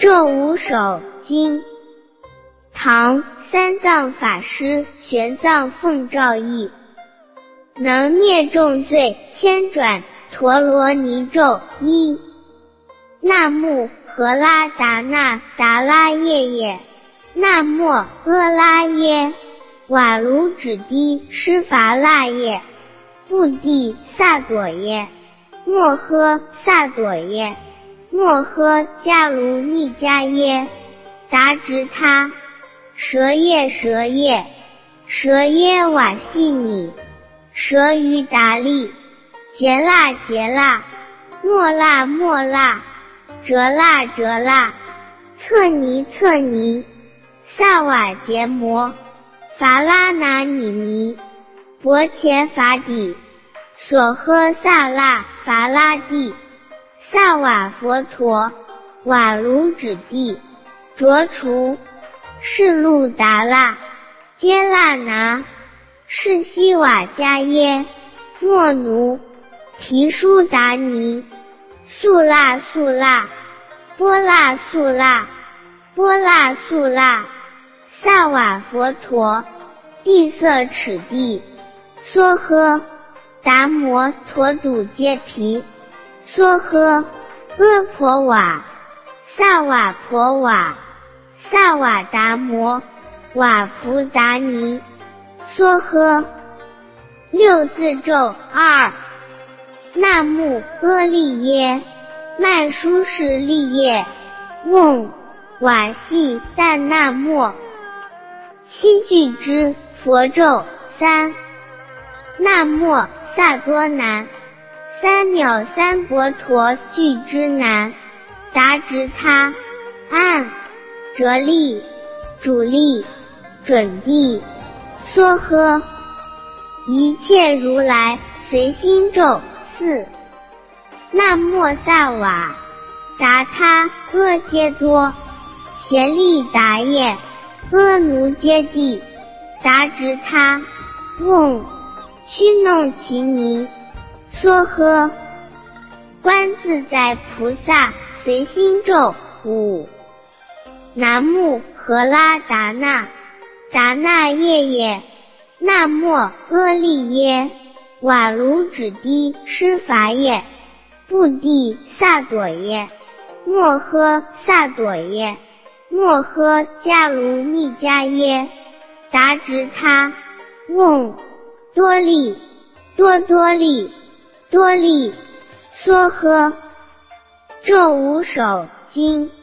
这五首经，唐三藏法师玄奘奉诏译。能灭众罪，千转陀罗尼咒一。那木荷拉达那达拉耶耶，那莫阿拉耶，瓦卢指低施伐那耶，布地萨朵耶，莫诃萨朵耶，莫诃迦卢尼迦耶，达直他，舍耶舍耶，舍耶瓦细尼，舍于达利，杰拉杰拉，莫拉莫拉，折拉折拉，侧尼侧尼，萨瓦杰摩，伐拉那尼尼，薄伽伐底，所诃萨拉伐拉蒂，萨瓦佛陀，瓦卢指地，卓除，是路达拉，揭拉拿，是西瓦迦耶，莫奴，毗舒达尼，素拉素拉，波拉素拉，波拉素拉，萨瓦佛陀，地色尺地，梭诃，达摩陀堵揭毗，梭诃，阿婆瓦，萨瓦婆瓦，萨瓦达摩，瓦弗达尼，梭诃。六字咒二。那木阿利耶，曼殊室利耶，嗡，瓦系但那莫。七句之佛咒三。那莫萨多南，三藐三佛陀句之南，达直他，暗，折力，主力，准地，梭诃。一切如来随心咒四。那莫萨瓦，达他阿揭多，协力达耶，阿奴揭谛，达直他，嗡，须弄其尼，梭诃。观自在菩萨随心咒五。南木荷拉达那达那耶耶，那莫阿利耶，瓦卢指低施伐耶，布地萨朵耶，莫诃萨朵耶，莫诃迦卢尼迦耶，达直他，嗡，多利，多多利，多利，梭诃。这五首经。